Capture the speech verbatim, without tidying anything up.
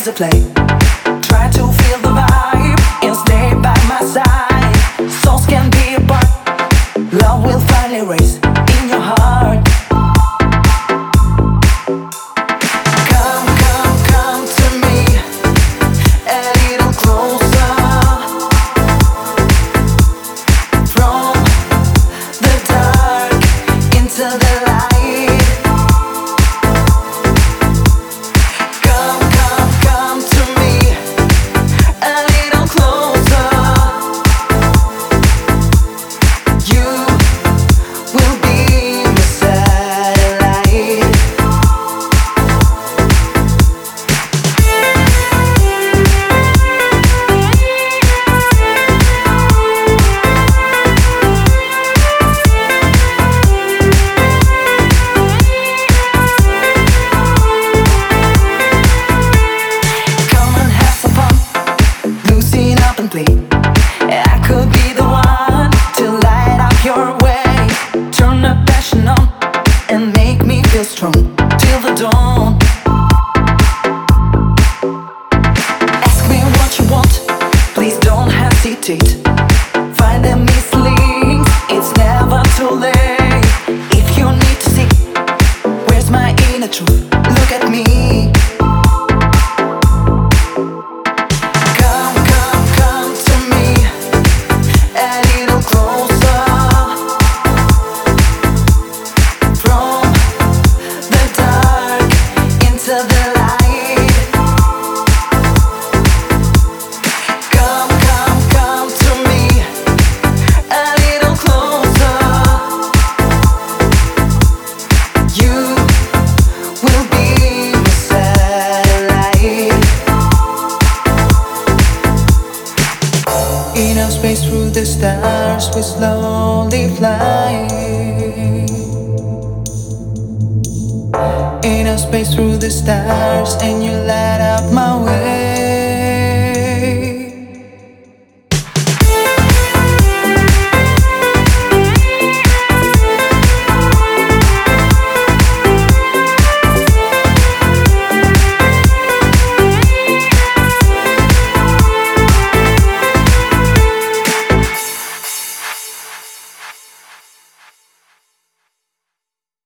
a play. Try to feel the vibe and stay by my side. Souls can be apart. Love will finally raise in your heart. Come, come, come to me a little closer. From the dark into the light. Come, come, come to me a little closer. You will be my satellite. Come and have some fun, loosen up and play. I could be the one to light up your way. Turn the passion on and make me feel strong till the dawn. Ask me what you want, please don't hesitate. Find the missing links, it's never too late. If you need to see where's my inner truth, look at me. Come, come, come to me a little closer. From the dark into the light. Come, come, come to me a little closer. You will be my satellite. In our space through the stars, we slowly fly. In our space through the stars, and you light up my way.